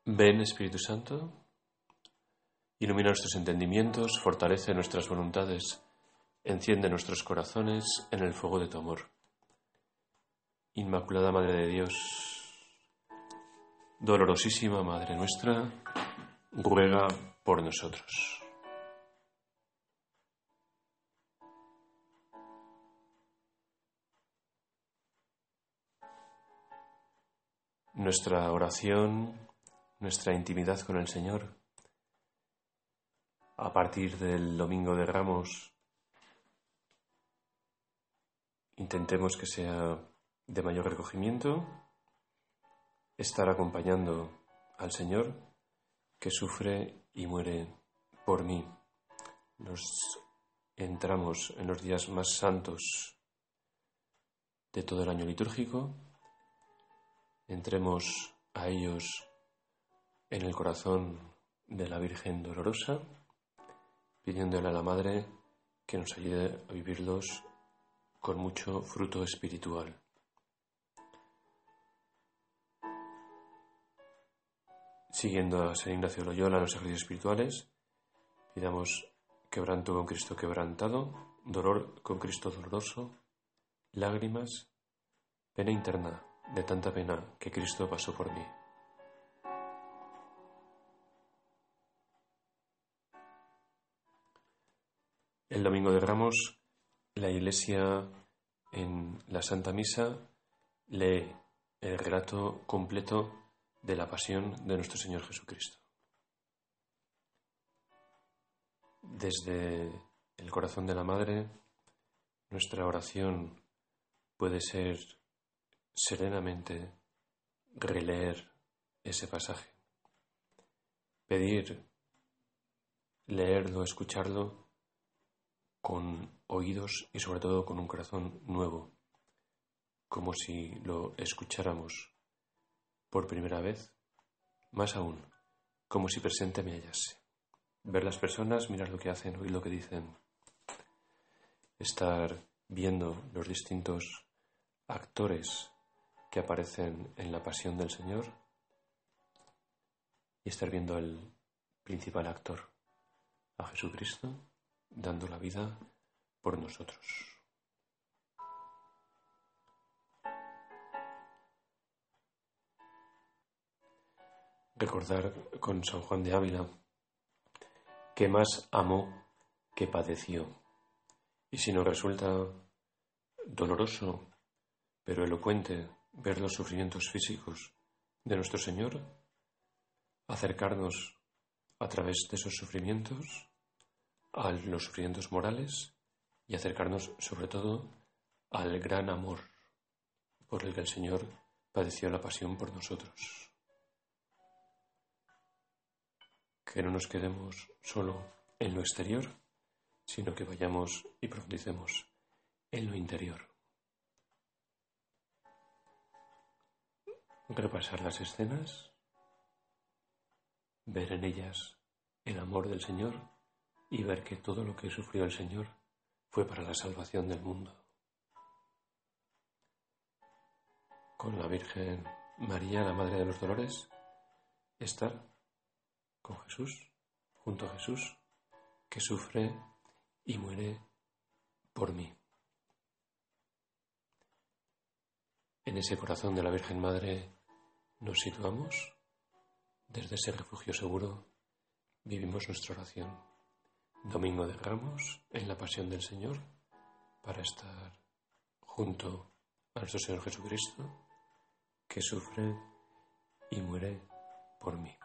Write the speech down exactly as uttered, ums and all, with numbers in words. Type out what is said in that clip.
Ven, Espíritu Santo, ilumina nuestros entendimientos, fortalece nuestras voluntades, enciende nuestros corazones en el fuego de tu amor. Inmaculada Madre de Dios, dolorosísima Madre nuestra, ruega por nosotros. Nuestra oración, nuestra intimidad con el Señor, a partir del Domingo de Ramos, intentemos que sea de mayor recogimiento, estar acompañando al Señor que sufre y muere por mí. Nos entramos en los días más santos de todo el año litúrgico. Entremos a ellos en el corazón de la Virgen Dolorosa, pidiéndole a la Madre que nos ayude a vivirlos con mucho fruto espiritual. Siguiendo a San Ignacio de Loyola en los ejercicios espirituales, pidamos quebranto con Cristo quebrantado, dolor con Cristo doloroso, lágrimas, pena interna de tanta pena que Cristo pasó por mí. El Domingo de Ramos, la Iglesia en la Santa Misa lee el relato completo de la pasión de nuestro Señor Jesucristo. Desde el corazón de la Madre, nuestra oración puede ser serenamente releer ese pasaje, pedir, leerlo, escucharlo con oídos y sobre todo con un corazón nuevo, como si lo escucháramos por primera vez, más aún, como si presente me hallase. Ver las personas, mirar lo que hacen, oír lo que dicen, estar viendo los distintos actores que aparecen en la pasión del Señor y estar viendo al principal actor, a Jesucristo, dando la vida por nosotros. Recordar con San Juan de Ávila que más amó que padeció. Y si nos resulta doloroso, pero elocuente, ver los sufrimientos físicos de nuestro Señor, acercarnos a través de esos sufrimientos a los sufrimientos morales y acercarnos sobre todo al gran amor por el que el Señor padeció la pasión por nosotros. Que no nos quedemos solo en lo exterior, sino que vayamos y profundicemos en lo interior. Repasar las escenas, ver en ellas el amor del Señor y ver que todo lo que sufrió el Señor fue para la salvación del mundo. Con la Virgen María, la Madre de los Dolores, estar con Jesús, junto a Jesús, que sufre y muere por mí. En ese corazón de la Virgen Madre nos situamos, desde ese refugio seguro vivimos nuestra oración. Domingo de Ramos, en la pasión del Señor, para estar junto a nuestro Señor Jesucristo, que sufre y muere por mí.